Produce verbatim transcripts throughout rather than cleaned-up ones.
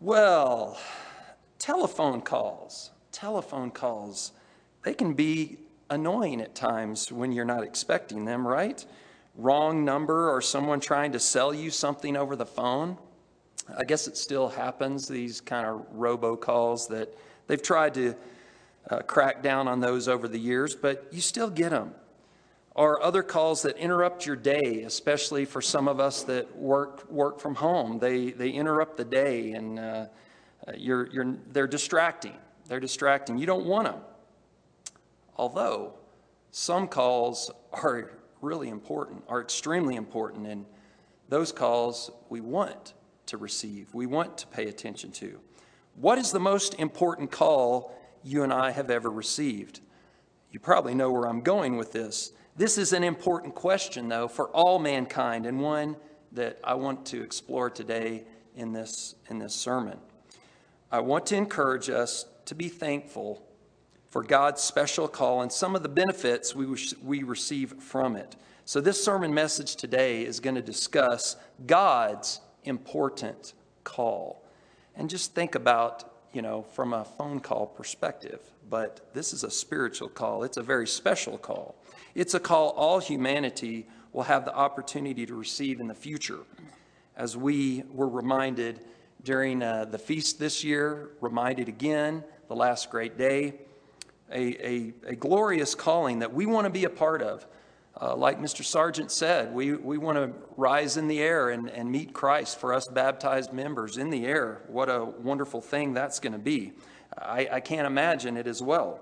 Well, telephone calls, telephone calls, they can be annoying at times when you're not expecting them, right? Wrong number or someone trying to sell you something over the phone. I guess it still happens, these kind of robocalls that they've tried to uh, crack down on those over the years, but you still get them. Or other calls that interrupt your day, especially for some of us that work work from home. They they interrupt the day, and uh, you're you're they're distracting. They're distracting. You don't want them. Although some calls are really important, are extremely important, and those calls we want to receive. We want to pay attention to. What is the most important call you and I have ever received? You probably know where I'm going with this. This is an important question, though, for all mankind, and one that I want to explore today in this, in this sermon. I want to encourage us to be thankful for God's special call and some of the benefits we, we receive from it. So this sermon message today is going to discuss God's important call. And just think about, you know, from a phone call perspective, but this is a spiritual call. It's a very special call. It's a call all humanity will have the opportunity to receive in the future. As we were reminded during uh, the feast this year, reminded again, the last great day, a, a, a glorious calling that we want to be a part of. Uh, like Mister Sargent said, we, we want to rise in the air and, and meet Christ for us baptized members in the air. What a wonderful thing that's going to be. I, I can't imagine it as well.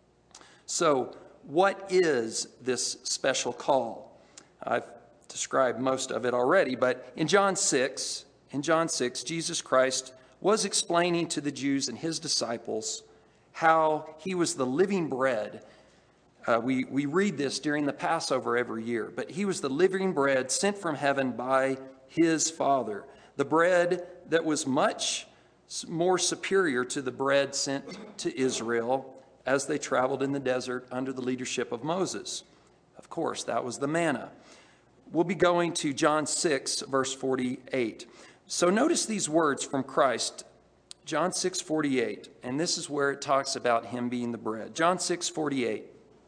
So, what is this special call? I've described most of it already, but in John six, in John six, Jesus Christ was explaining to the Jews and his disciples how he was the living bread. Uh, we, we read this during the Passover every year, but he was the living bread sent from heaven by his Father. The bread that was much more superior to the bread sent to Israel as they traveled in the desert under the leadership of Moses. Of course, that was the manna. We'll be going to John six, verse forty-eight. So notice these words from Christ, John six, forty-eight, and this is where it talks about him being the bread. John six, forty-eight.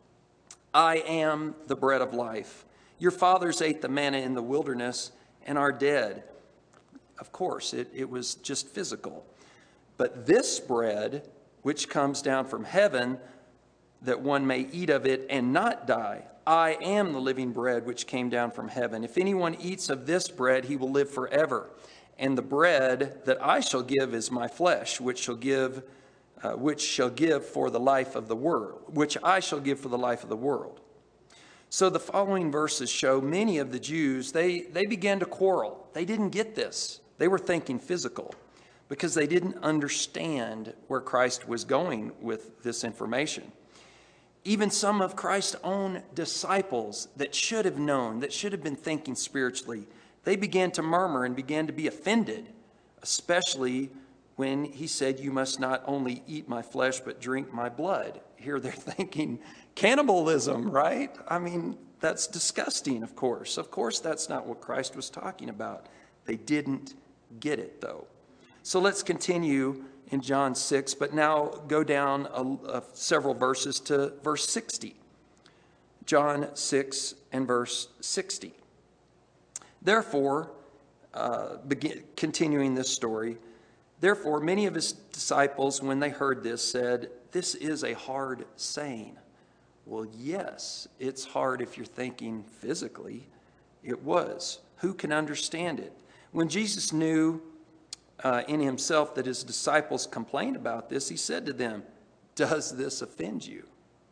I am the bread of life. Your fathers ate the manna in the wilderness and are dead. Of course, it, it was just physical. But this bread, which comes down from heaven, that one may eat of it and not die. I am the living bread which came down from heaven. If anyone eats of this bread, he will live forever. And the bread that I shall give is my flesh, which shall give, uh, which shall give for the life of the world, which I shall give for the life of the world. So the following verses show many of the Jews, they, they began to quarrel. They didn't get this. They were thinking physical, because they didn't understand where Christ was going with this information. Even some of Christ's own disciples that should have known, that should have been thinking spiritually, they began to murmur and began to be offended, especially when he said, you must not only eat my flesh, but drink my blood. Here they're thinking cannibalism, right? I mean, that's disgusting, of course. Of course, that's not what Christ was talking about. They didn't get it, though. So let's continue in John six, but now go down a, a, several verses to verse sixty. John six and verse sixty. Therefore, uh, begin, continuing this story, therefore many of his disciples, when they heard this, said, this is a hard saying. Well, yes, it's hard if you're thinking physically. It was. Who can understand it? When Jesus knew Uh, in himself that his disciples complained about this, he said to them, does this offend you?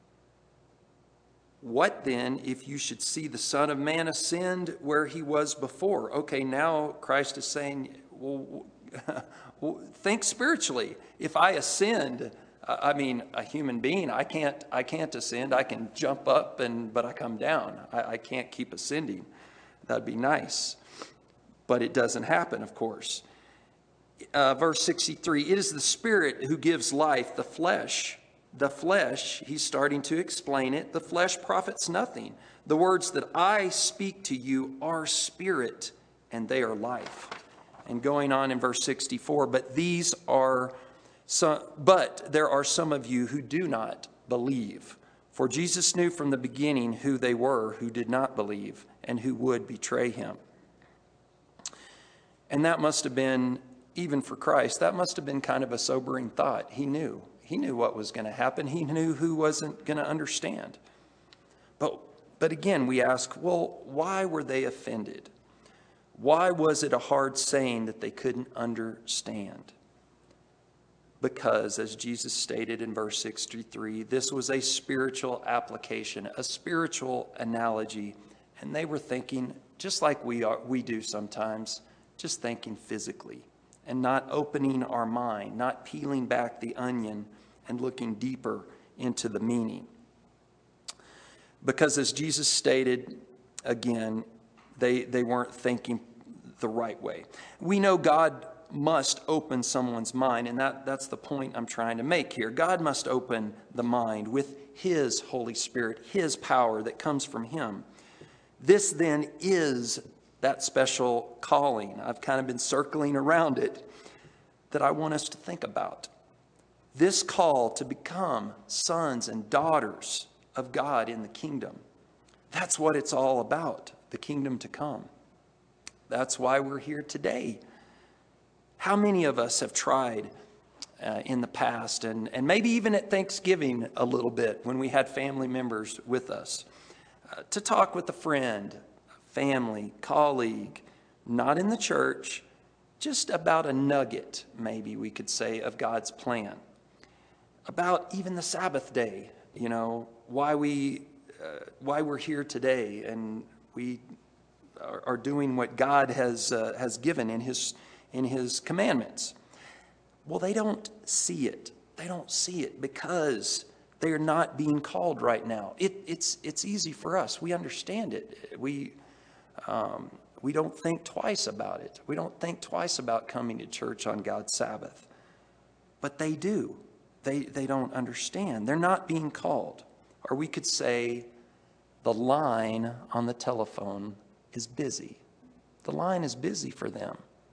What then if you should see the Son of Man ascend where he was before? Okay, now Christ is saying, well, well think spiritually. If I ascend, uh, I mean, a human being, I can't, I can't ascend. I can jump up, and but I come down. I, I can't keep ascending. That'd be nice. But it doesn't happen, of course. Uh, verse sixty-three, it is the Spirit who gives life, the flesh. The flesh, he's starting to explain it, the flesh profits nothing. The words that I speak to you are spirit, and they are life. And going on in verse sixty-four, but these are some, but there are some of you who do not believe. For Jesus knew from the beginning who they were who did not believe and who would betray him. And that must have been, even for Christ, that must have been kind of a sobering thought. He knew. He knew what was going to happen. He knew who wasn't going to understand. But, but again, we ask, well, why were they offended? Why was it a hard saying that they couldn't understand? Because, as Jesus stated in verse sixty-three, this was a spiritual application, a spiritual analogy. And they were thinking, just like we are, we do sometimes, just thinking physically and not opening our mind, not peeling back the onion and looking deeper into the meaning. Because as Jesus stated, again, they, they weren't thinking the right way. We know God must open someone's mind, and that, that's the point I'm trying to make here. God must open the mind with his Holy Spirit, his power that comes from him. This then is that special calling. I've kind of been circling around it that I want us to think about. This call to become sons and daughters of God in the kingdom. That's what it's all about, the kingdom to come. That's why we're here today. How many of us have tried uh, in the past, and, and maybe even at Thanksgiving a little bit when we had family members with us, uh, to talk with a friend, family, colleague, not in the church, just about a nugget, maybe we could say, of God's plan. About even the Sabbath day, you know, why, we, uh, why we're here today, and we are, are doing what God has, uh, has given in his in his commandments. Well, they don't see it. They don't see it because they are not being called right now. It, it's it's easy for us. We understand it. We um, we don't think twice about it. We don't think twice about coming to church on God's Sabbath. But they do. They they don't understand. They're not being called. Or we could say the line on the telephone is busy. The line is busy for them.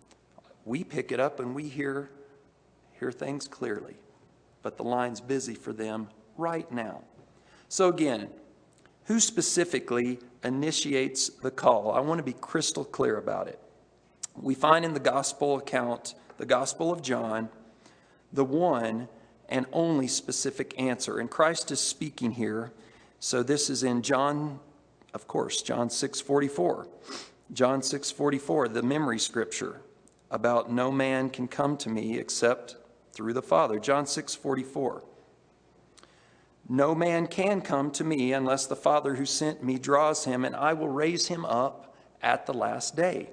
We pick it up and we hear, hear things clearly. But the line's busy for them right now. So again, who specifically initiates the call? I want to be crystal clear about it. We find in the gospel account, the Gospel of John, the one and only specific answer. And Christ is speaking here. So this is in John, of course, John six forty-four. John six forty-four, the memory scripture about no man can come to me except through the Father. John six forty-four. No man can come to me unless the Father who sent me draws him, and I will raise him up at the last day.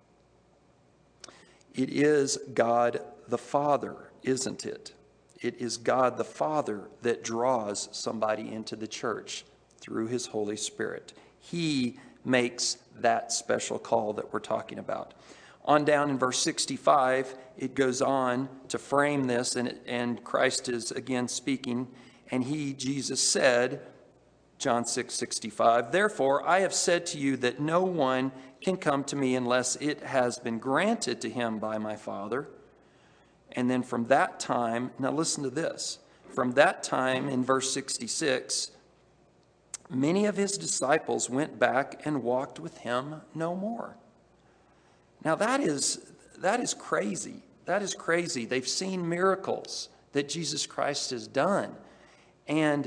It is God the Father, isn't it? It is God the Father that draws somebody into the church through his Holy Spirit. He makes that special call that we're talking about. On down in verse sixty-five, it goes on to frame this, and, and Christ is again speaking, and he, Jesus, said, John six sixty-five, therefore I have said to you that no one can come to me unless it has been granted to him by my Father. And then from that time, now listen to this, from that time in verse sixty-six, many of his disciples went back and walked with him no more. Now that is that is crazy. That is crazy. They've seen miracles that Jesus Christ has done, and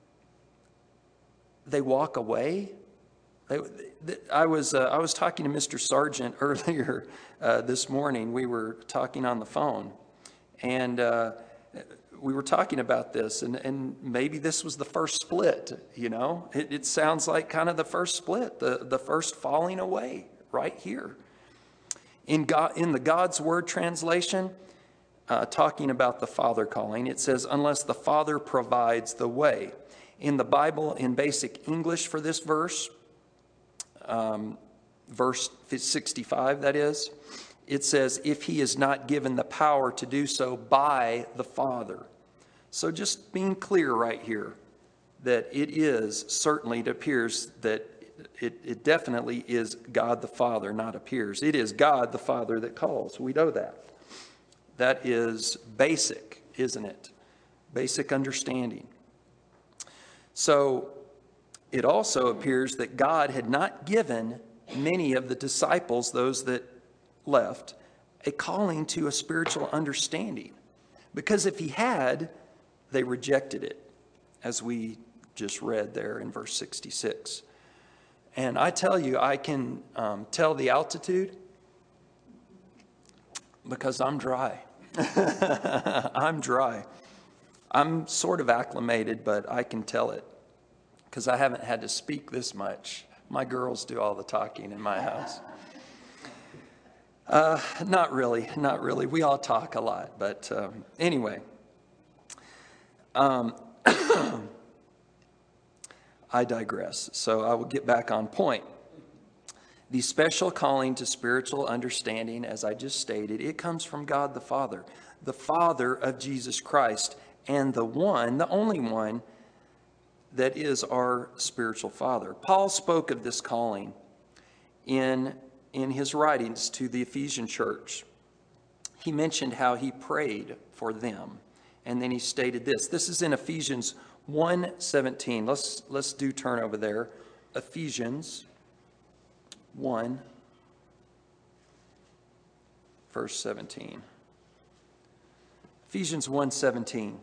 they walk away. They, I was uh, I was talking to Mister Sargent earlier uh, this morning. We were talking on the phone, and uh, we were talking about this, and, and maybe this was the first split. You know, it, it sounds like kind of the first split, the the first falling away right here. In God, in the God's Word translation, uh, talking about the Father calling, it says, unless the Father provides the way. In the Bible, in basic English for this verse, um, verse sixty-five, that is, it says, if he is not given the power to do so by the Father. So just being clear right here, that it is, certainly it appears that it, it definitely is God the Father, not appears. It is God the Father that calls. We know that. That is basic, isn't it? Basic understanding. So it also appears that God had not given many of the disciples, those that left, a calling to a spiritual understanding. Because if he had, they rejected it, as we just read there in verse sixty-six. And I tell you, I can um, tell the altitude because I'm dry. I'm dry. I'm sort of acclimated, but I can tell it because I haven't had to speak this much. My girls do all the talking in my house. Uh, not really, not really. We all talk a lot, but um, anyway. Um, I digress, so I will get back on point. The special calling to spiritual understanding, as I just stated, it comes from God the Father, the Father of Jesus Christ, and the one, the only one, that is our spiritual Father. Paul spoke of this calling in, in his writings to the Ephesian church. He mentioned how he prayed for them, and then he stated this. This is in Ephesians one seventeen. Let's, let's do turn over there. Ephesians one, verse seventeen. Ephesians one seventeen.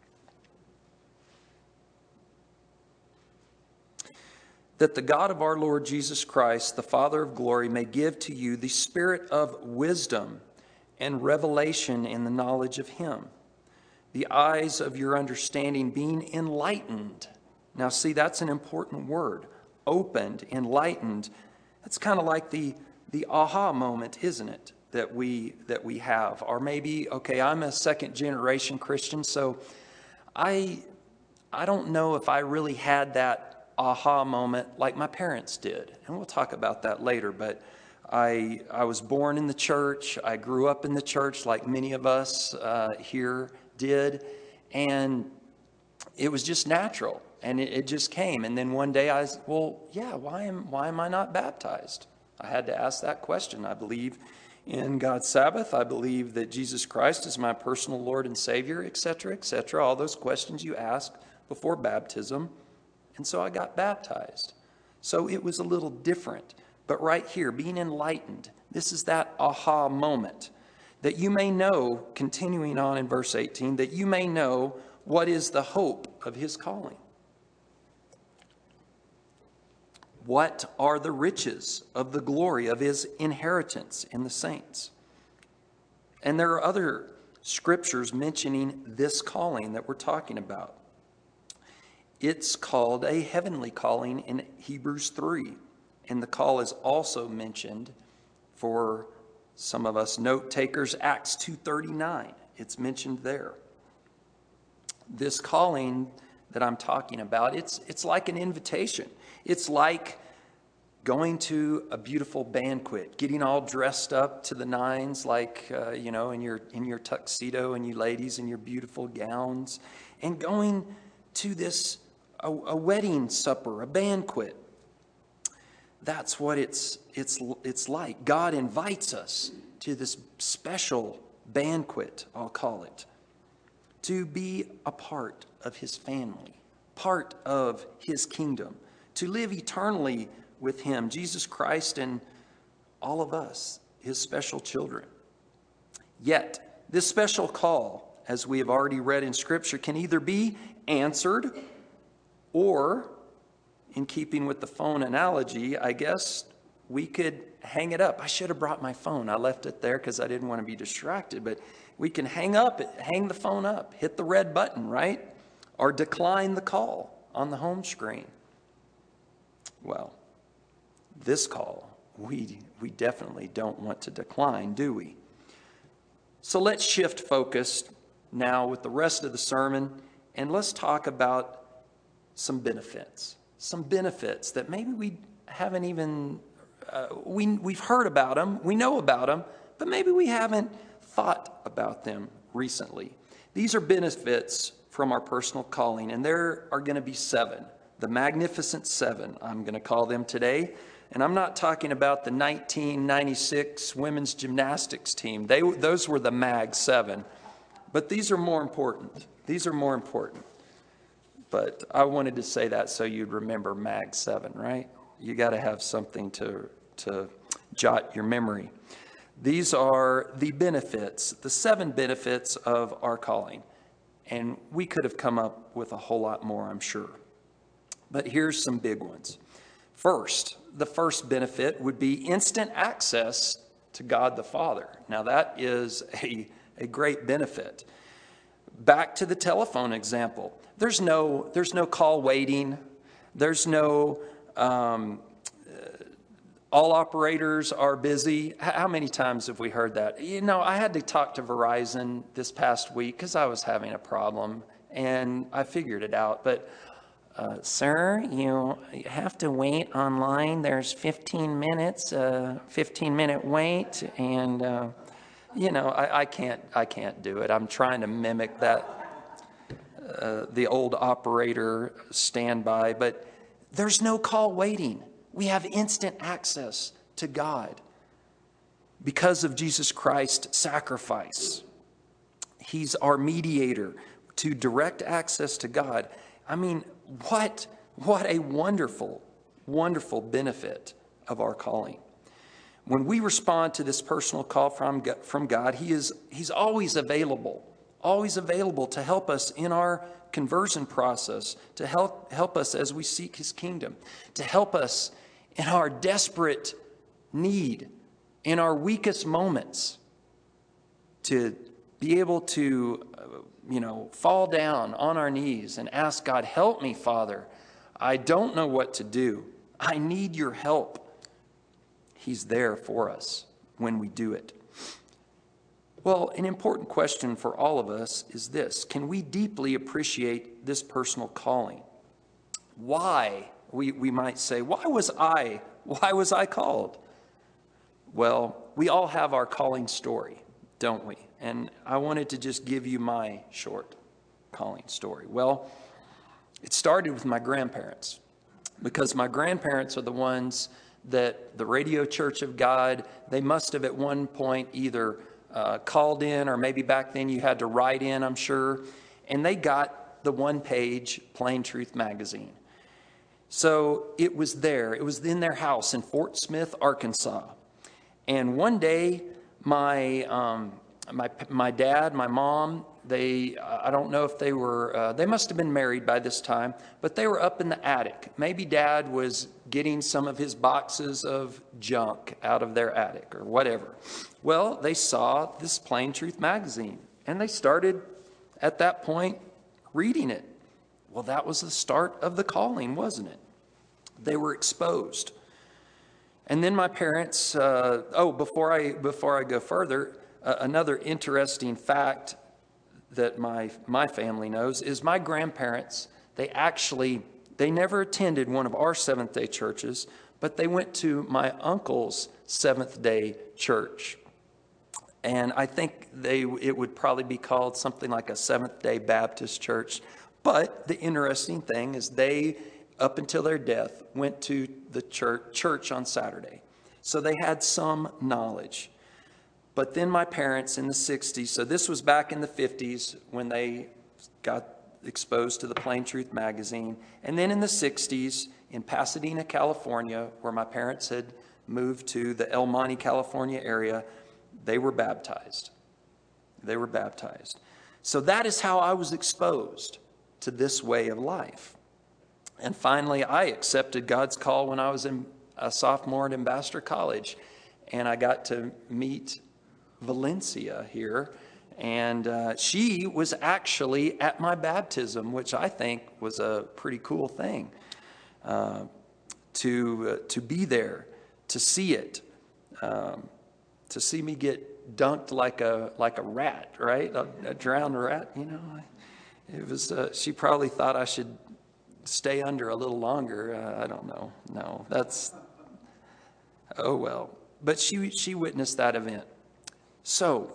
That the God of our Lord Jesus Christ, the Father of glory, may give to you the spirit of wisdom and revelation in the knowledge of him, the eyes of your understanding being enlightened. Now see, that's an important word. Opened, enlightened. That's kind of like the, the aha moment, isn't it, that we, that we have? Or maybe, okay, I'm a second generation Christian, so I, I don't know if I really had that aha moment like my parents did. And we'll talk about that later, but I, I was born in the church. I grew up in the church like many of us uh, here did, and it was just natural, and it, it just came. And then one day I was, well, yeah, why am why am I not baptized? I had to ask that question. I believe in God's Sabbath. I believe that Jesus Christ is my personal Lord and Savior, et cetera, et cetera. All those questions you ask before baptism. And so I got baptized. So it was a little different. But right here, being enlightened, this is that aha moment. That you may know, continuing on in verse eighteen, that you may know what is the hope of his calling. What are the riches of the glory of his inheritance in the saints? And there are other scriptures mentioning this calling that we're talking about. It's called a heavenly calling in Hebrews three. And the call is also mentioned for some of us note takers, Acts two thirty-nine. It's mentioned there. This calling that I'm talking about, it's, it's like an invitation. It's like going to a beautiful banquet, getting all dressed up to the nines, like, uh, you know, in your, in your tuxedo and you ladies in your beautiful gowns, and going to this A, a wedding supper, a banquet. That's what it's, it's, it's like. God invites us to this special banquet, I'll call it, to be a part of his family, part of his kingdom, to live eternally with him, Jesus Christ, and all of us, his special children. Yet, this special call, as we have already read in Scripture, can either be answered or, in keeping with the phone analogy, I guess we could hang it up. I should have brought my phone. I left it there because I didn't want to be distracted. But we can hang up, hang the phone up, hit the red button, right? Or decline the call on the home screen. Well, this call, we, we definitely don't want to decline, do we? So let's shift focus now with the rest of the sermon, and let's talk about some benefits, some benefits that maybe we haven't even, uh, we, we've heard about them, we know about them, but maybe we haven't thought about them recently. These are benefits from our personal calling, and there are going to be seven The Magnificent Seven, I'm going to call them today. And I'm not talking about the nineteen ninety-six women's gymnastics team. They, those were the Mag Seven. But these are more important. These are more important. But I wanted to say that so you'd remember Mag Seven, right? You got to have something to, to jot your memory. These are the benefits, the seven benefits of our calling. And we could have come up with a whole lot more, I'm sure. But here's some big ones. First, the first benefit would be instant access to God the Father. Now that is a, a great benefit. Back to the telephone example. There's no, there's no call waiting. There's no, um, uh, all operators are busy. How many times have we heard that? You know, I had to talk to Verizon this past week because I was having a problem and I figured it out. But Uh, sir, you have to wait online. There's fifteen minutes, uh, fifteen minute wait, and uh, you know I, I can't, I can't do it. I'm trying to mimic that, uh, the old operator standby, but there's no call waiting. We have instant access to God because of Jesus Christ's sacrifice. He's our mediator to direct access to God. I mean, what, what a wonderful, wonderful benefit of our calling. When we respond to this personal call from, from God, he is, he's always available, always available to help us in our conversion process, to help, help us as we seek his kingdom, to help us in our desperate need, in our weakest moments, to be able to you know, fall down on our knees and ask God, help me, Father. I don't know what to do. I need your help. He's there for us when we do it. Well, an important question for all of us is this. Can we deeply appreciate this personal calling? Why, we, we might say, why was I, why was I called? Well, we all have our calling story, don't we? And I wanted to just give you my short calling story. Well, it started with my grandparents, because my grandparents are the ones that the Radio Church of God, they must have at one point either uh, called in, or maybe back then you had to write in, I'm sure, and they got the one-page Plain Truth magazine. So it was there. It was in their house in Fort Smith, Arkansas. And one day, my... Um, My my dad, my mom, they, I don't know if they were, uh, they must have been married by this time, but they were up in the attic. Maybe Dad was getting some of his boxes of junk out of their attic or whatever. Well, they saw this Plain Truth magazine, and they started at that point reading it. Well, that was the start of the calling, wasn't it? They were exposed. And then my parents, uh, oh, before I, before I go further, Uh, another interesting fact that my my family knows is my grandparents, they actually, they never attended one of our Seventh-day churches, but they went to my uncle's Seventh-day church. And I think they it would probably be called something like a Seventh-day Baptist church. But the interesting thing is they, up until their death, went to the church, church on Saturday. So they had some knowledge. But then my parents in the sixties, so this was back in the fifties when they got exposed to the Plain Truth magazine. And then in the sixties in Pasadena, California, where my parents had moved to the El Monte, California area, they were baptized. They were baptized. So that is how I was exposed to this way of life. And finally, I accepted God's call when I was in a sophomore at Ambassador College. And I got to meet Valencia here, and uh, she was actually at my baptism, which I think was a pretty cool thing, uh, to uh, to be there, to see it, um, to see me get dunked like a like a rat, right, a, a drowned rat. You know, it was. Uh, she probably thought I should stay under a little longer. Uh, I don't know. No, that's. Oh well, but she she witnessed that event. So,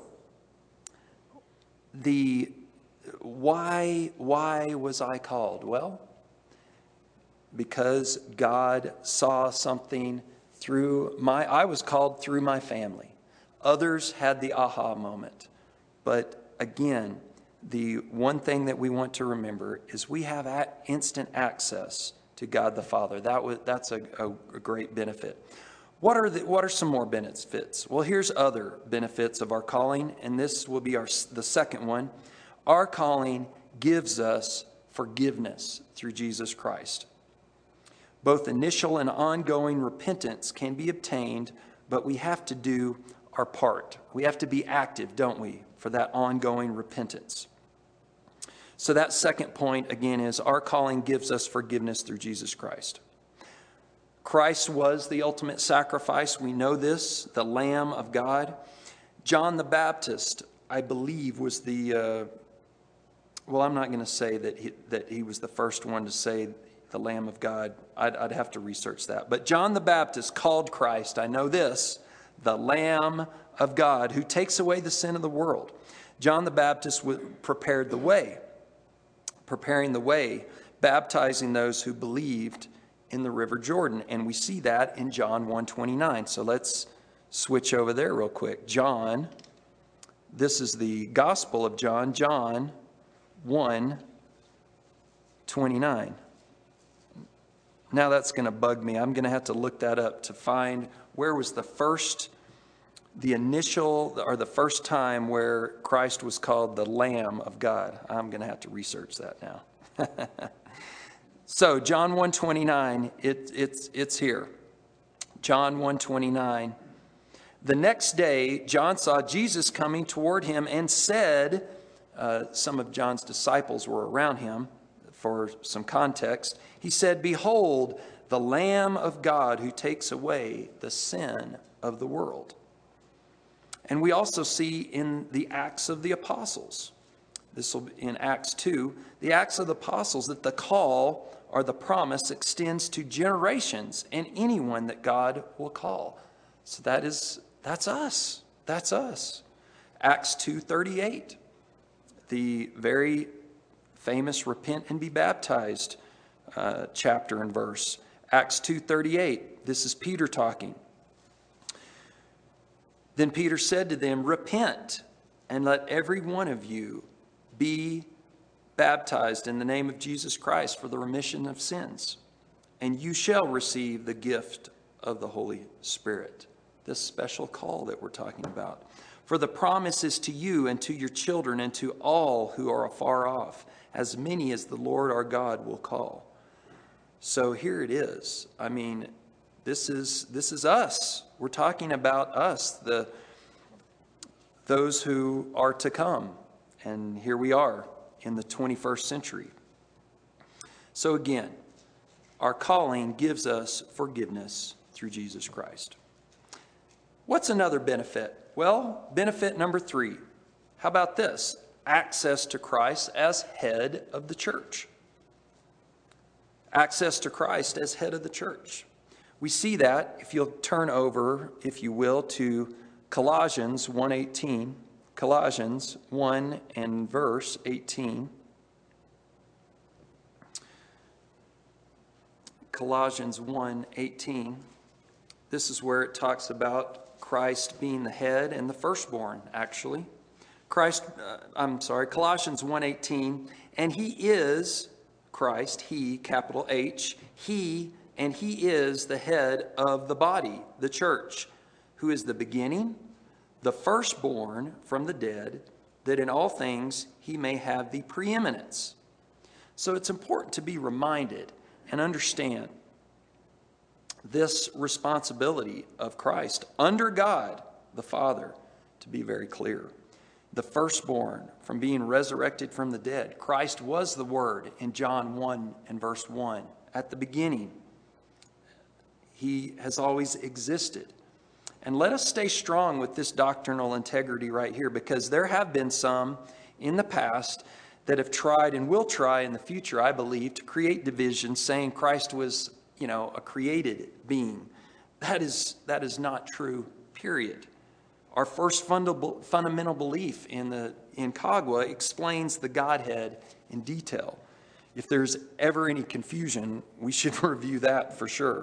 the why why was I called? Well, because God saw something through my, I was called through my family. Others had the aha moment. But again, the one thing that we want to remember is we have instant access to God the Father. That was, that's a, a, a great benefit. What are the, what are some more benefits? Well, here's other benefits of our calling, and this will be our the second one. Our calling gives us forgiveness through Jesus Christ. Both initial and ongoing repentance can be obtained, but we have to do our part. We have to be active, don't we, for that ongoing repentance. So that second point, again, is our calling gives us forgiveness through Jesus Christ. Christ was the ultimate sacrifice. We know this, the Lamb of God. John the Baptist, I believe, was the, uh, well, I'm not going to say that he, that he was the first one to say the Lamb of God. I'd, I'd have to research that. But John the Baptist called Christ, I know this, the Lamb of God who takes away the sin of the world. John the Baptist prepared the way, preparing the way, baptizing those who believed in the River Jordan. And we see that in John one twenty-nine. So let's switch over there real quick. John, this is the Gospel of John, John one twenty-nine. Now that's going to bug me. I'm going to have to look that up to find where was the first, the initial, or the first time where Christ was called the Lamb of God. I'm going to have to research that now. So John one twenty-nine, it, it's, it's here. John one twenty-nine. The next day, John saw Jesus coming toward him and said, uh, some of John's disciples were around him for some context. He said, "Behold, the Lamb of God who takes away the sin of the world." And we also see in the Acts of the Apostles, this will be in Acts two, the Acts of the Apostles, that the call or the promise extends to generations and anyone that God will call. So that is, that's us. That's us. Acts two thirty-eight, the very famous repent and be baptized uh, chapter and verse. Acts two thirty-eight, this is Peter talking. Then Peter said to them, "Repent, and let every one of you be baptized in the name of Jesus Christ for the remission of sins, and you shall receive the gift of the Holy Spirit." This special call that we're talking about. "For the promise is to you and to your children and to all who are afar off, as many as the Lord our God will call." So here it is. I mean, this is this is us. We're talking about us, the those who are to come. And here we are in the twenty-first century. So again, our calling gives us forgiveness through Jesus Christ. What's another benefit? Well, benefit number three. How about this? Access to Christ as head of the church. Access to Christ as head of the church. We see that, if you'll turn over, if you will, to Colossians one eighteen. Colossians one and verse eighteen. Colossians one eighteen. This is where it talks about Christ being the head and the firstborn, actually. Christ, uh, I'm sorry, Colossians one eighteen, and he is, Christ, he, capital H, he, and he is the head of the body, the church, who is the beginning, the firstborn from the dead, that in all things he may have the preeminence. So it's important to be reminded and understand this responsibility of Christ under God the Father, to be very clear. The firstborn from being resurrected from the dead. Christ was the Word in John one and verse one. At the beginning, he has always existed. And let us stay strong with this doctrinal integrity right here, because there have been some in the past that have tried and will try in the future, I believe, to create division, saying Christ was, you know, a created being. That is, that is not true, period. Our first fundamental belief in the in Kagwa explains the Godhead in detail. if there's ever any confusion, we should review that for sure.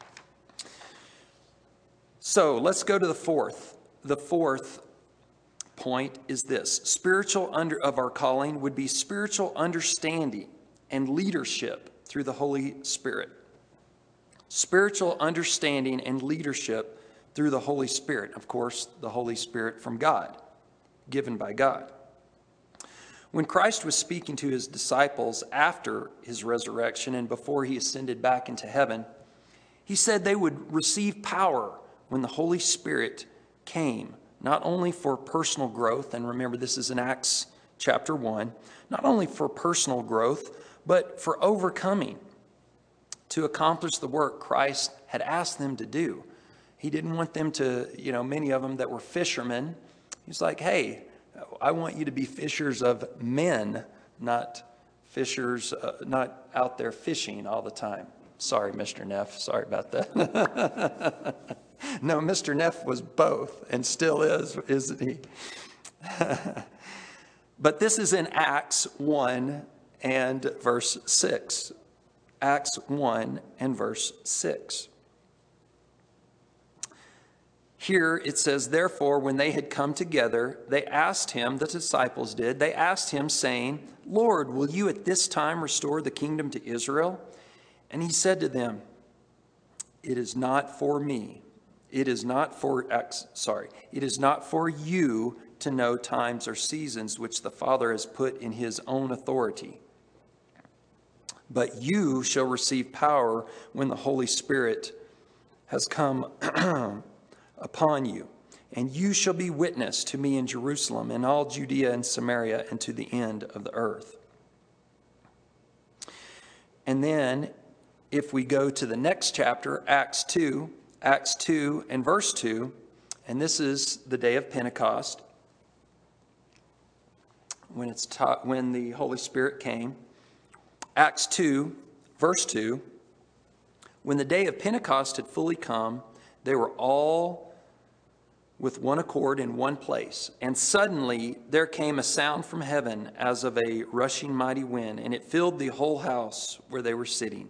So let's go to the fourth. The fourth point is this. Spiritual under of our calling would be spiritual understanding and leadership through the Holy Spirit. Spiritual understanding and leadership through the Holy Spirit. Of course, the Holy Spirit from God, given by God. When Christ was speaking to his disciples after his resurrection and before he ascended back into heaven, he said they would receive power when the Holy Spirit came, not only for personal growth, and remember this is in Acts chapter one, not only for personal growth, but for overcoming, to accomplish the work Christ had asked them to do. He didn't want them to, you know, many of them that were fishermen. He's like, hey, I want you to be fishers of men, not fishers, uh, not out there fishing all the time. Sorry, Mister Neff. Sorry about that. No, Mister Neff was both and still is, isn't he? But this is in Acts one and verse six. Acts one and verse six. Here it says, therefore, when they had come together, they asked him, the disciples did, they asked him, saying, Lord, will you at this time restore the kingdom to Israel? And he said to them, it is not for me. It is not for, sorry, it is not for you to know times or seasons which the Father has put in his own authority. But you shall receive power when the Holy Spirit has come upon you. And you shall be witness to me in Jerusalem and all Judea and Samaria and to the end of the earth. And then if we go to the next chapter, Acts two, Acts two and verse two, and this is the day of Pentecost, when it's taught, when the Holy Spirit came. Acts two, verse two, when the day of Pentecost had fully come, they were all with one accord in one place. And suddenly there came a sound from heaven as of a rushing mighty wind, and it filled the whole house where they were sitting.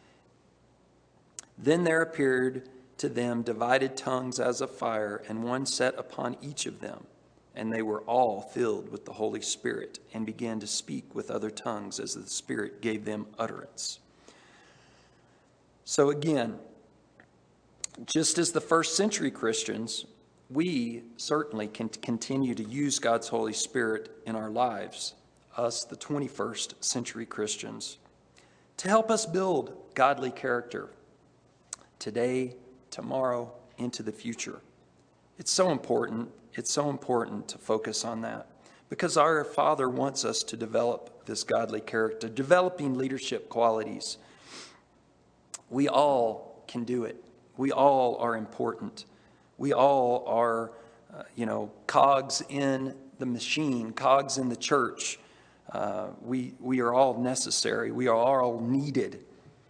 Then there appeared to them divided tongues as of fire, and one sat upon each of them. And they were all filled with the Holy Spirit and began to speak with other tongues as the Spirit gave them utterance. So again, just as the first century Christians, we certainly can continue to use God's Holy Spirit in our lives, us, the twenty-first century Christians, to help us build godly character today, tomorrow, into the future. It's so important. It's so important to focus on that because our Father wants us to develop this godly character, developing leadership qualities. We all can do it. We all are important. We all are, uh, you know, cogs in the machine, cogs in the church. Uh, we, we are all necessary. We are all needed.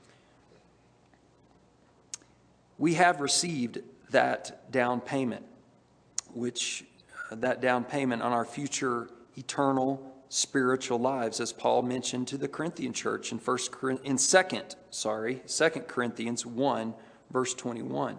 We have received that down payment, which uh, that down payment on our future eternal spiritual lives, as Paul mentioned to the Corinthian church in first in second, sorry, Second Corinthians one, verse twenty-one.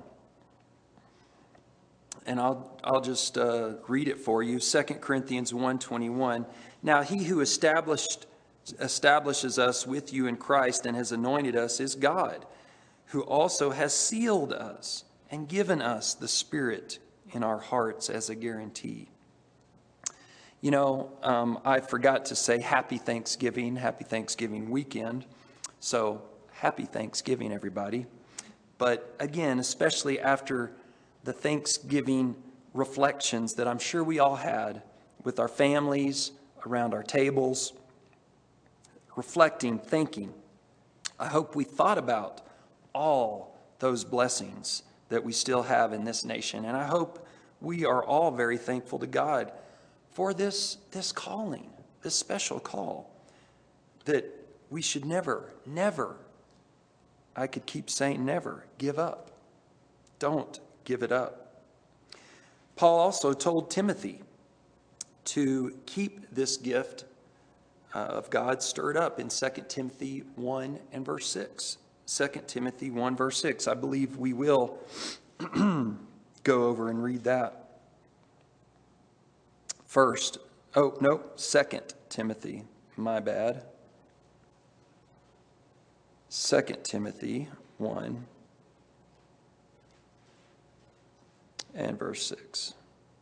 And I'll I'll just uh, read it for you. Second Corinthians one twenty-one. Now he who established establishes us with you in Christ and has anointed us is God, who also has sealed us and given us the Spirit in our hearts as a guarantee. You know, um, I forgot to say happy Thanksgiving, happy Thanksgiving weekend. So happy Thanksgiving, everybody. But again, especially after the Thanksgiving reflections that I'm sure we all had with our families around our tables, reflecting, thinking, I hope we thought about all those blessings that we still have in this nation. And I hope we are all very thankful to God for this, this calling, this special call, that we should never, never, I could keep saying never, give up. Don't give it up. Paul also told Timothy to keep this gift uh, of God stirred up in Second Timothy one and verse six. Second Timothy one verse six. I believe we will go over and read that. First, oh, no, Second Timothy, my bad. Second Timothy one and verse six.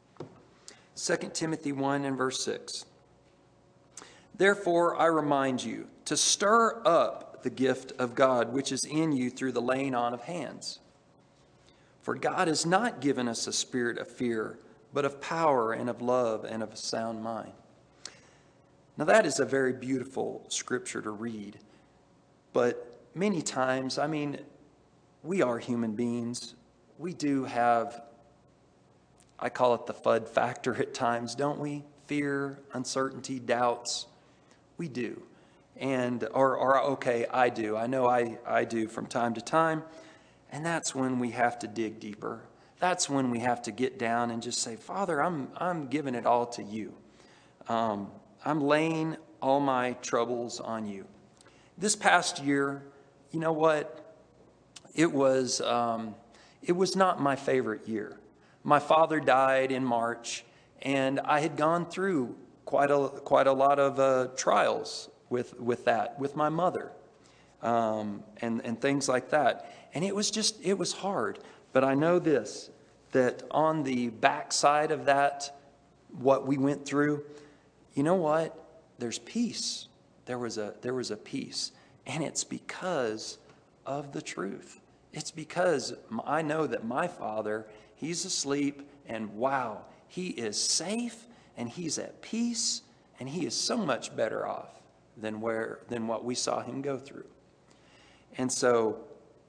Second Timothy one and verse six. Therefore, I remind you to stir up the gift of God which is in you through the laying on of hands. For God has not given us a spirit of fear, but of power and of love and of a sound mind. Now that is a very beautiful scripture to read. But many times, I mean, we are human beings. We do have, I call it the F U D factor at times, don't we? Fear, uncertainty, doubts. We do. And, or, or okay, I do. I know I, I do from time to time. And that's when we have to dig deeper. That's when we have to get down and just say, Father, I'm, I'm giving it all to you. Um, I'm laying all my troubles on you. This past year, you know what? It was, um, it was not my favorite year. My father died in March, and I had gone through quite a quite a lot of uh, trials with with that, with my mother, um, and and things like that. And it was just it was hard. But I know this, that on the backside of that, what we went through, you know what? There's peace. There was a there was a peace, and it's because of the truth. It's because I know that my father, he's asleep, and wow, he is safe, and he's at peace, and he is so much better off than where than what we saw him go through. And so,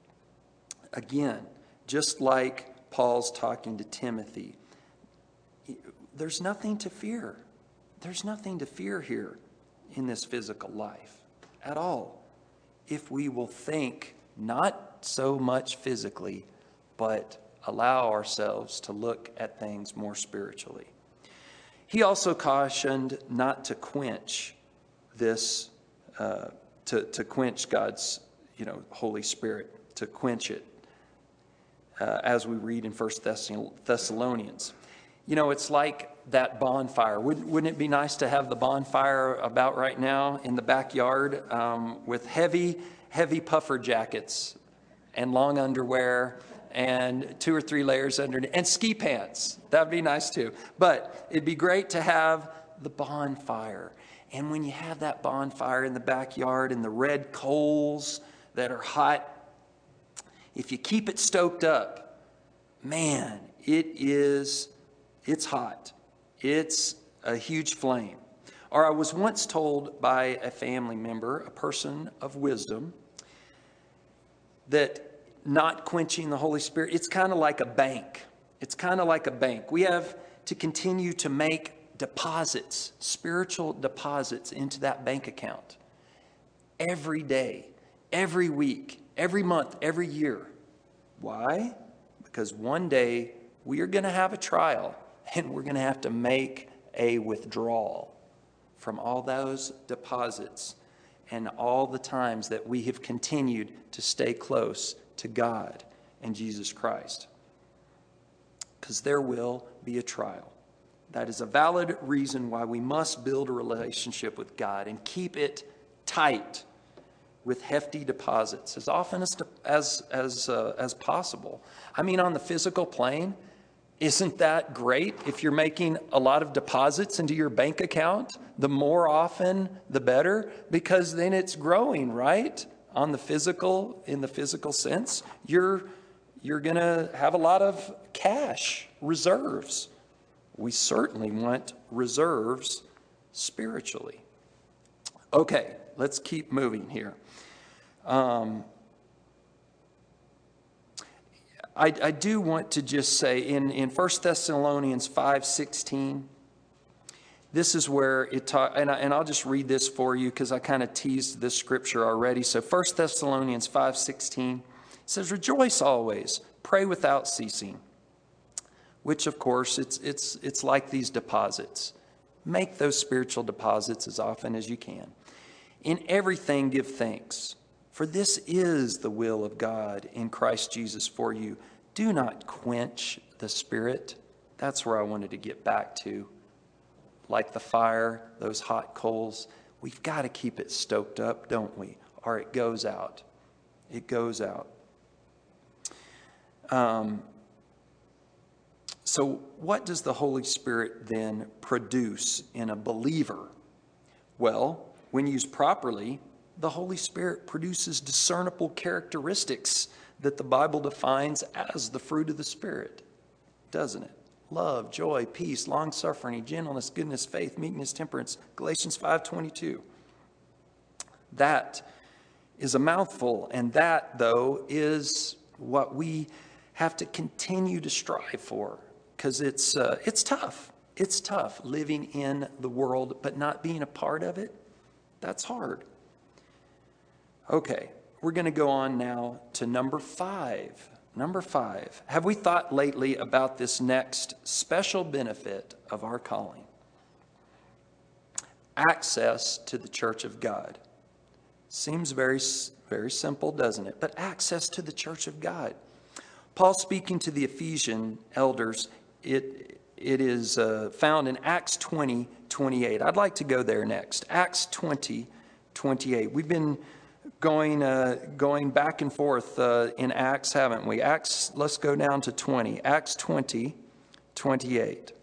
again, just like Paul's talking to Timothy, there's nothing to fear. There's nothing to fear here in this physical life at all, if we will think not so much physically, but allow ourselves to look at things more spiritually. He also cautioned not to quench this, uh, to, to quench God's, you know, Holy Spirit, to quench it, uh, as we read in First Thessalonians. You know, it's like that bonfire. Wouldn't, wouldn't it be nice to have the bonfire about right now in the backyard, um, with heavy, heavy puffer jackets and long underwear and two or three layers underneath, and ski pants. That would be nice too. But it'd be great to have the bonfire. And when you have that bonfire in the backyard and the red coals that are hot, if you keep it stoked up, man, it is, it's hot. It's a huge flame. Or I was once told by a family member, a person of wisdom, that not quenching the Holy Spirit, it's kind of like a bank. It's kind of like a bank. We have to continue to make deposits, spiritual deposits into that bank account every day, every week, every month, every year. Why? Because one day we are going to have a trial, and we're going to have to make a withdrawal from all those deposits and all the times that we have continued to stay close to God and Jesus Christ. Because there will be a trial. That is a valid reason why we must build a relationship with God and keep it tight with hefty deposits as often as as as, uh, as possible. I mean, on the physical plane, isn't that great if you're making a lot of deposits into your bank account? The more often, the better, because then it's growing, right? On the physical, in the physical sense, you're you're going to have a lot of cash reserves. We certainly want reserves spiritually. Okay, let's keep moving here. Um, I, I do want to just say in, in First Thessalonians five sixteen, this is where it talks, and, I, and I'll just read this for you because I kind of teased this scripture already. So First Thessalonians five sixteen says, "Rejoice always, pray without ceasing." Which, of course, it's it's it's like these deposits. Make those spiritual deposits as often as you can. In everything give thanks, for this is the will of God in Christ Jesus for you. Do not quench the Spirit. That's where I wanted to get back to. Like the fire, those hot coals, we've got to keep it stoked up, don't we? Or it goes out. It goes out. Um, so what does the Holy Spirit then produce in a believer? Well, when used properly, the Holy Spirit produces discernible characteristics that the Bible defines as the fruit of the Spirit, doesn't it? Love, joy, peace, long-suffering, gentleness, goodness, faith, meekness, temperance. Galatians five twenty-two. That is a mouthful, and that, though, is what we have to continue to strive for, because it's uh, it's tough. It's tough living in the world but not being a part of it. That's hard. Okay, we're going to go on now to number five. Number five. Have we thought lately about this next special benefit of our calling? Access to the church of God. Seems very, very simple, doesn't it? But access to the church of God. Paul speaking to the Ephesian elders, it, it is uh, found in Acts twenty twenty-eight. I'd like to go there next. Acts twenty twenty-eight. We've been going uh, going back and forth uh, in Acts, haven't we? Acts, let's go down to twenty. Acts twenty twenty-eight.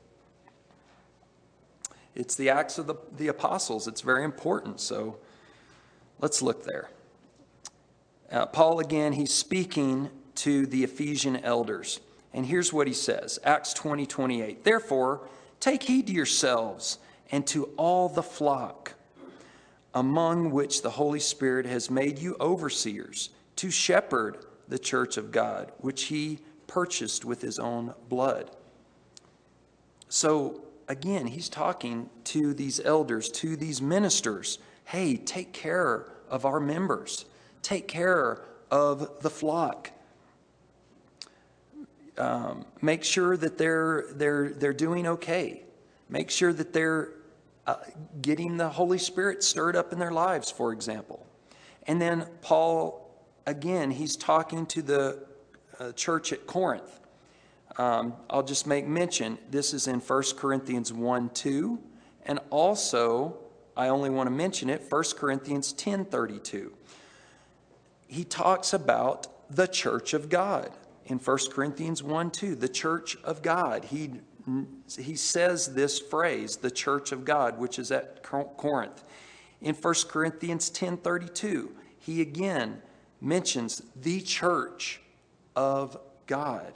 It's the Acts of the, the Apostles. It's very important, so let's look there. Uh, Paul, again, he's speaking to the Ephesian elders. And here's what he says, Acts twenty twenty-eight. Therefore, take heed to yourselves and to all the flock, among which the Holy Spirit has made you overseers, to shepherd the church of God, which he purchased with his own blood. So, again, he's talking to these elders, to these ministers. Hey, take care of our members. Take care of the flock. Um, make sure that they're they're they're doing okay. Make sure that they're uh, getting the Holy Spirit stirred up in their lives, for example. And then Paul, again, he's talking to the uh, church at Corinth. Um, I'll just make mention, this is in First Corinthians one two, and also, I only want to mention it, First Corinthians ten thirty-two. He talks about the church of God. In First Corinthians one two, the church of God. He, he says this phrase, the church of God, which is at Corinth. In First Corinthians ten thirty-two, he again mentions the church of God.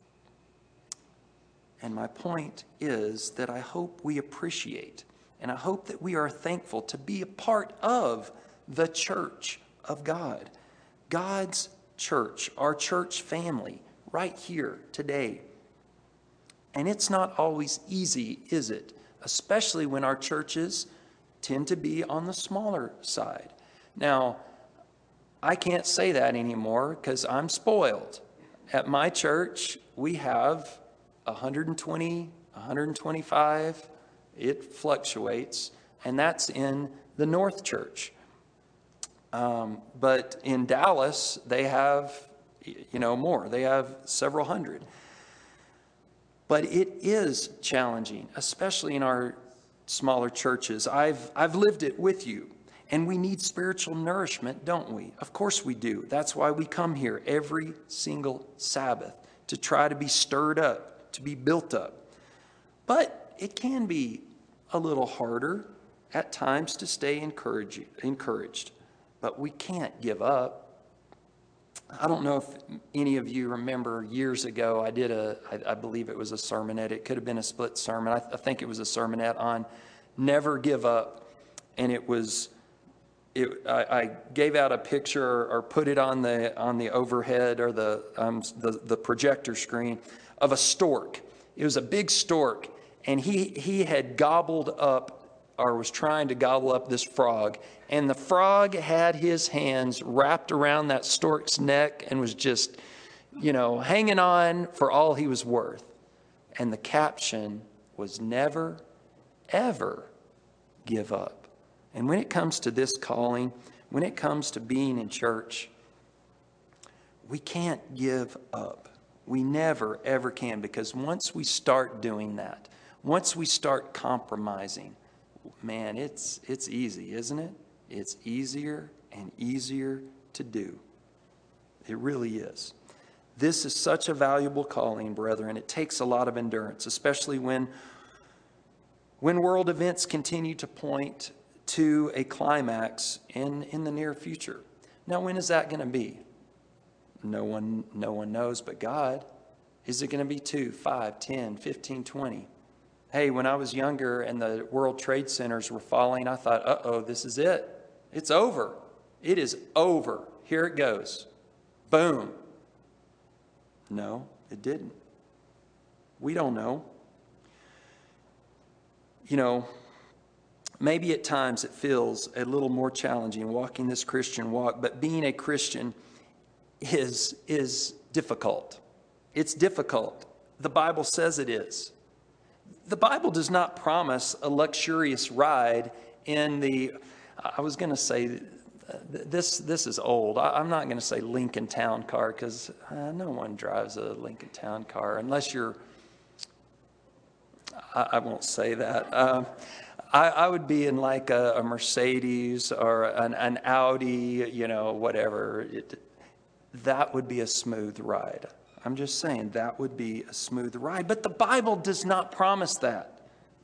And my point is that I hope we appreciate, and I hope that we are thankful to be a part of the church of God. God's church, our church family, right here today. And it's not always easy, is it? Especially when our churches tend to be on the smaller side. Now, I can't say that anymore because I'm spoiled. At my church, we have one hundred twenty, one hundred twenty-five. It fluctuates, and that's in the North Church. Um, but in Dallas, they have, you know, more. They have several hundred. But it is challenging, especially in our smaller churches. I've I've lived it with you. And we need spiritual nourishment, don't we? Of course we do. That's why we come here every single Sabbath, to try to be stirred up, to be built up. But it can be a little harder at times to stay encouraged. encouraged. But we can't give up. I don't know if any of you remember years ago, I did a, I, I believe it was a sermonette. It could have been a split sermon. I, I think it was a sermonette on never give up. And it was, it, I, I gave out a picture or, or put it on the on the overhead or the, um, the the projector screen of a stork. It was a big stork, and he he had gobbled up or was trying to gobble up this frog. And the frog had his hands wrapped around that stork's neck and was just, you know, hanging on for all he was worth. And the caption was, never ever give up. And when it comes to this calling, when it comes to being in church, we can't give up. We never, ever can, because once we start doing that, once we start compromising, man, it's it's easy, isn't it? It's easier and easier to do. It really is. This is such a valuable calling, brethren. It takes a lot of endurance, especially when, when world events continue to point to a climax in, in the near future. Now, when is that going to be? No one, no one knows but God. Is it going to be two, five, ten, fifteen, twenty? Hey, when I was younger and the World Trade Centers were falling, I thought, uh-oh, this is it. It's over. It is over. Here it goes. Boom. No, it didn't. We don't know. You know, maybe at times it feels a little more challenging walking this Christian walk, but being a Christian is, is difficult. It's difficult. The Bible says it is. The Bible does not promise a luxurious ride in the, I was going to say, this this is old. I, I'm not going to say Lincoln Town Car, because uh, no one drives a Lincoln Town Car unless you're, I, I won't say that. Um, I, I would be in like a, a Mercedes or an, an Audi, you know, whatever. It, that would be a smooth ride. I'm just saying that would be a smooth ride. But the Bible does not promise that.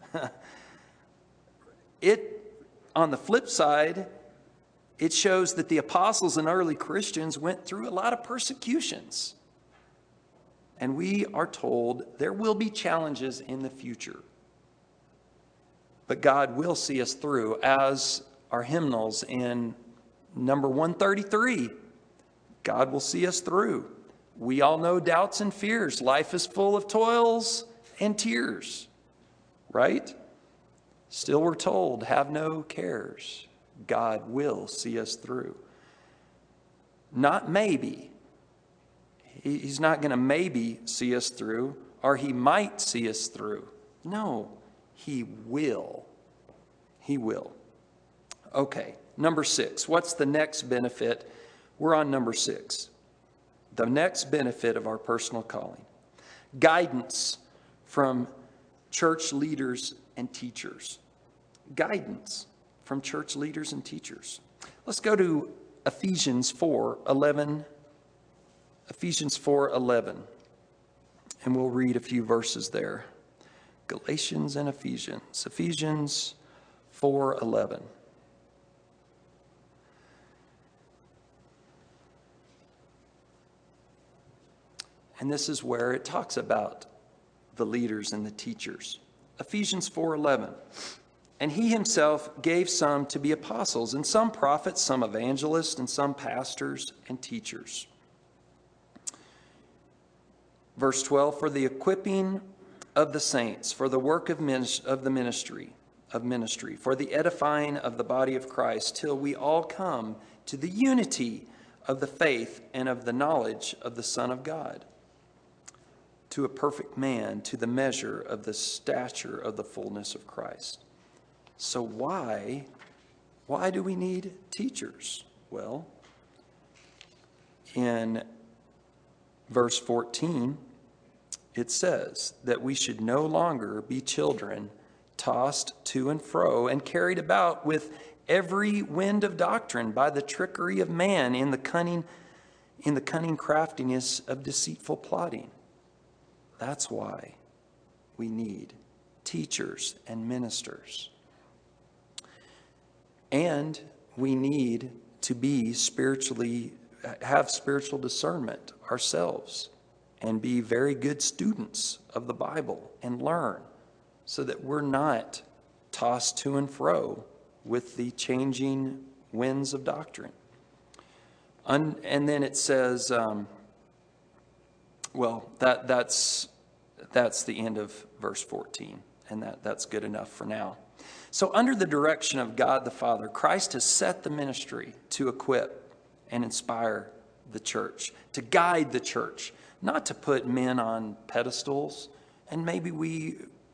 It, on the flip side, it shows that the apostles and early Christians went through a lot of persecutions. And we are told there will be challenges in the future. But God will see us through, as our hymnals in number one thirty-three. God will see us through. We all know doubts and fears. Life is full of toils and tears, right? Still we're told, have no cares. God will see us through. Not maybe. He's not going to maybe see us through, or he might see us through. No, he will. He will. Okay, number six. What's the next benefit? We're on number six. The next benefit of our personal calling. Guidance from church leaders and teachers. Guidance from church leaders and teachers. Let's go to Ephesians four eleven. Ephesians four eleven. And we'll read a few verses there. Galatians and Ephesians. Ephesians four eleven. And this is where it talks about the leaders and the teachers. Ephesians four eleven. And he himself gave some to be apostles, and some prophets, some evangelists, and some pastors and teachers. Verse twelve, for the equipping of the saints, for the work of, minis- of the ministry, of ministry, for the edifying of the body of Christ, till we all come to the unity of the faith and of the knowledge of the Son of God, to a perfect man, to the measure of the stature of the fullness of Christ. So why, why do we need teachers? Well, in verse fourteen, it says that we should no longer be children tossed to and fro and carried about with every wind of doctrine by the trickery of man in the cunning, in the cunning craftiness of deceitful plotting. That's why we need teachers and ministers. And we need to be spiritually, have spiritual discernment ourselves and be very good students of the Bible and learn so that we're not tossed to and fro with the changing winds of doctrine. Un, and then it says, um, well, that that's that's the end of verse fourteen, and that, that's good enough for now. So under the direction of God the Father, Christ has set the ministry to equip and inspire the church, to guide the church, not to put men on pedestals. And maybe we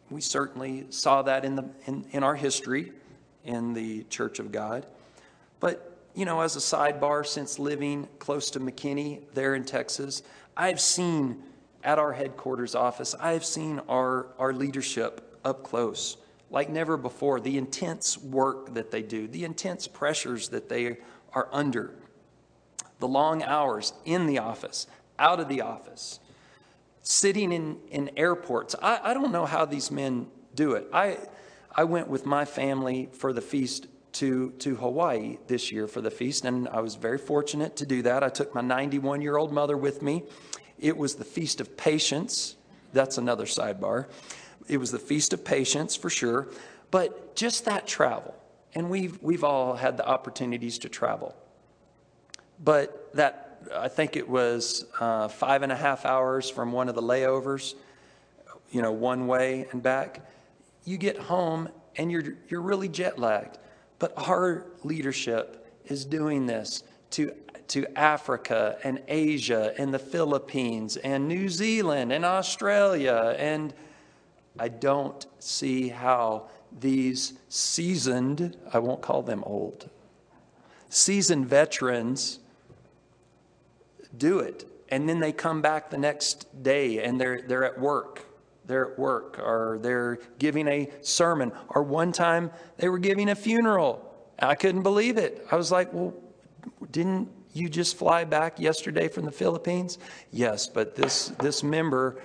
we certainly saw that in the in, in our history in the Church of God. But, you know, as a sidebar, since living close to McKinney there in Texas, I've seen at our headquarters office, I've seen our, our leadership up close like never before, the intense work that they do, the intense pressures that they are under, the long hours in the office, out of the office, sitting in, in airports. I, I don't know how these men do it. I I went with my family for the feast to, to Hawaii this year for the feast, and I was very fortunate to do that. I took my ninety-one-year-old mother with me. It was the Feast of Patience. That's another sidebar. It was the Feast of Patience for sure. But just that travel, and we've we've all had the opportunities to travel. But that, I think it was uh, five and a half hours from one of the layovers, you know, one way and back. You get home and you're you're really jet lagged. But our leadership is doing this to to Africa and Asia and the Philippines and New Zealand and Australia. And I don't see how these seasoned, I won't call them old, seasoned veterans do it. And then they come back the next day and they're they're at work. They're at work, or they're giving a sermon, or one time they were giving a funeral. I couldn't believe it. I was like, well, didn't you just fly back yesterday from the Philippines? Yes, but this this member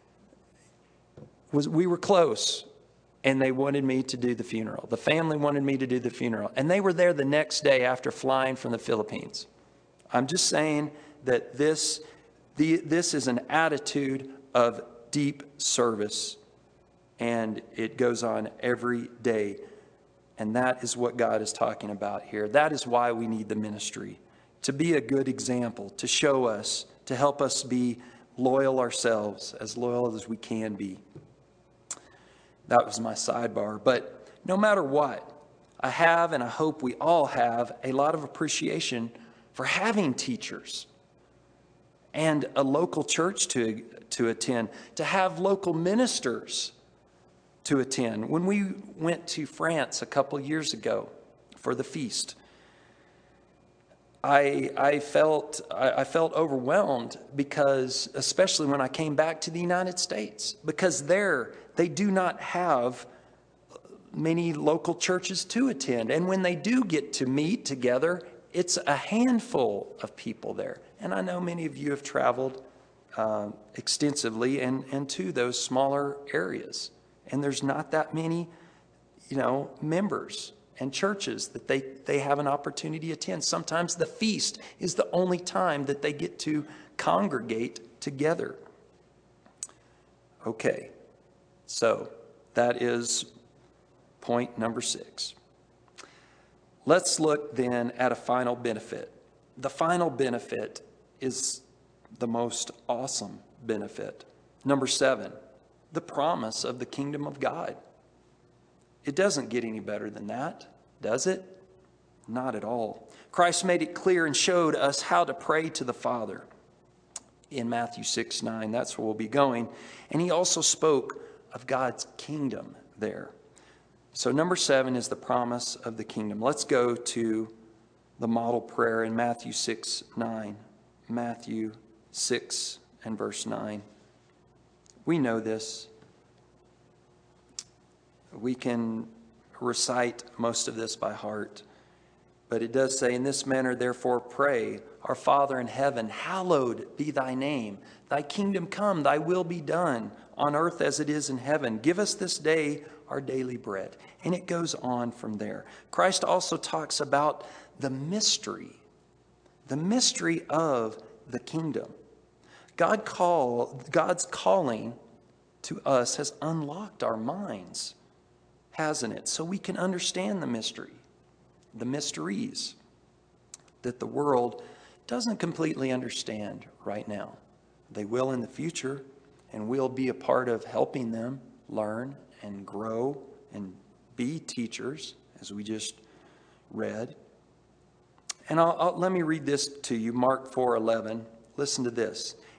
was, we were close, and they wanted me to do the funeral. The family wanted me to do the funeral, and they were there the next day after flying from the Philippines. I'm just saying that this the this is an attitude of deep service, and it goes on every day. And that is what God is talking about here. That is why we need the ministry, to be a good example, to show us, to help us be loyal ourselves, as loyal as we can be. That was my sidebar. But no matter what, I have, and I hope we all have, a lot of appreciation for having teachers and a local church to, to attend, to have local ministers to attend. When we went to France a couple years ago for the feast, I, I felt I, I felt overwhelmed because, especially when I came back to the United States, because there they do not have many local churches to attend. And when they do get to meet together, it's a handful of people there. And I know many of you have traveled uh, extensively and, and to those smaller areas. And there's not that many, you know, members and churches that they, they have an opportunity to attend. Sometimes the feast is the only time that they get to congregate together. Okay, so that is point number six. Let's look then at a final benefit. The final benefit is the most awesome benefit. Number seven, the promise of the kingdom of God. It doesn't get any better than that, does it? Not at all. Christ made it clear and showed us how to pray to the Father in Matthew six nine. That's where we'll be going. And he also spoke of God's kingdom there. So number seven is the promise of the kingdom. Let's go to the model prayer in Matthew six nine. Matthew six and verse nine. We know this. We can recite most of this by heart. But it does say, in this manner, therefore, pray, our Father in heaven, hallowed be thy name. Thy kingdom come, thy will be done on earth as it is in heaven. Give us this day our daily bread. And it goes on from there. Christ also talks about the mystery, the mystery of the kingdom. God call, God's calling to us has unlocked our minds, hasn't it? So we can understand the mystery, the mysteries that the world doesn't completely understand right now. They will in the future, and we'll be a part of helping them learn and grow and be teachers, as we just read. And I'll, I'll, let me read this to you, Mark four eleven. Listen to this.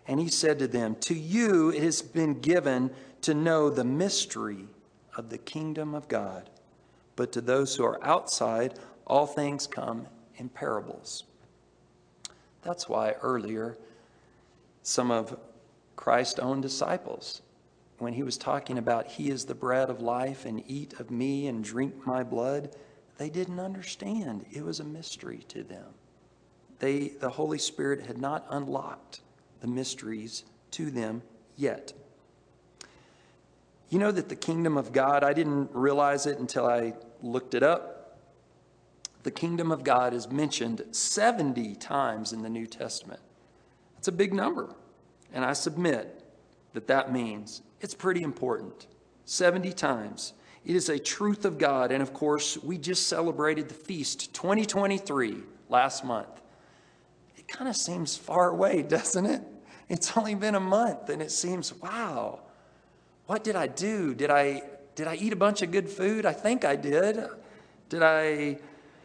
And he said to them, to you it has been given to know the mystery of the kingdom of God. But to those who are outside, all things come in parables. That's why earlier, some of Christ's own disciples, when he was talking about he is the bread of life and eat of me and drink my blood, they didn't understand. It was a mystery to them. They, the Holy Spirit had not unlocked the mysteries to them yet. You know that the kingdom of God, I didn't realize it until I looked it up. The kingdom of God is mentioned seventy times in the New Testament. That's a big number. And I submit that that means it's pretty important. seventy times. It is a truth of God. And of course, we just celebrated the feast twenty twenty-three last month. It kind of seems far away, doesn't it? It's only been a month and it seems, wow, what did I do? Did I, did I eat a bunch of good food? I think I did. Did I? It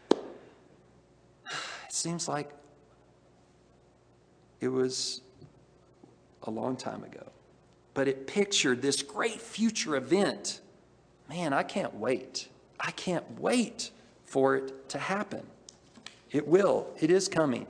seems like it was a long time ago. But it pictured this great future event. Man, I can't wait. I can't wait for it to happen. It will. It is coming.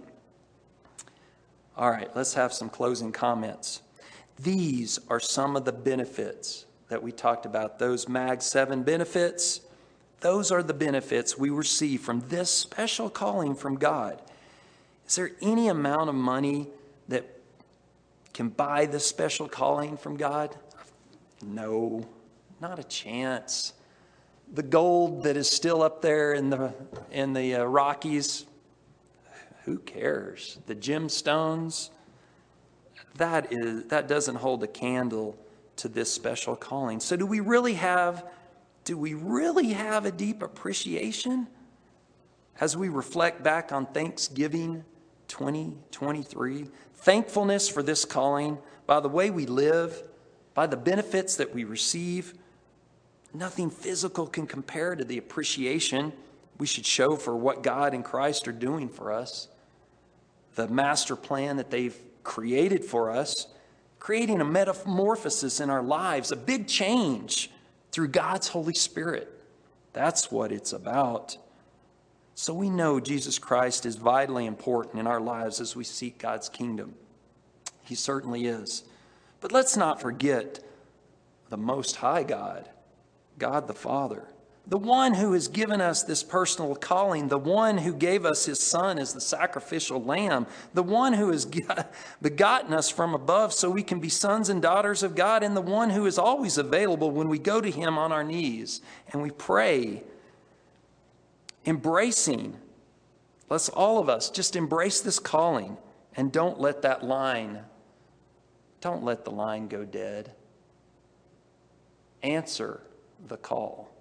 All right, let's have some closing comments. These are some of the benefits that we talked about. Those M A G seven benefits, those are the benefits we receive from this special calling from God. Is there any amount of money that can buy this special calling from God? No, not a chance. The gold that is still up there in the in the uh, Rockies, who cares? The gemstones, that is that doesn't hold a candle to this special calling. So do we really have do we really have a deep appreciation as we reflect back on Thanksgiving twenty twenty-three? Thankfulness for this calling, by the way we live, by the benefits that we receive. Nothing physical can compare to the appreciation we should show for what God and Christ are doing for us. The master plan that they've created for us, creating a metamorphosis in our lives, a big change through God's Holy Spirit. That's what it's about. So we know Jesus Christ is vitally important in our lives as we seek God's kingdom. He certainly is. But let's not forget the Most High God, God the Father, the one who has given us this personal calling, the one who gave us his Son as the sacrificial lamb, the one who has begotten us from above so we can be sons and daughters of God, and the one who is always available when we go to him on our knees and we pray. Embracing, let's all of us just embrace this calling and don't let that line, don't let the line go dead. Answer the call.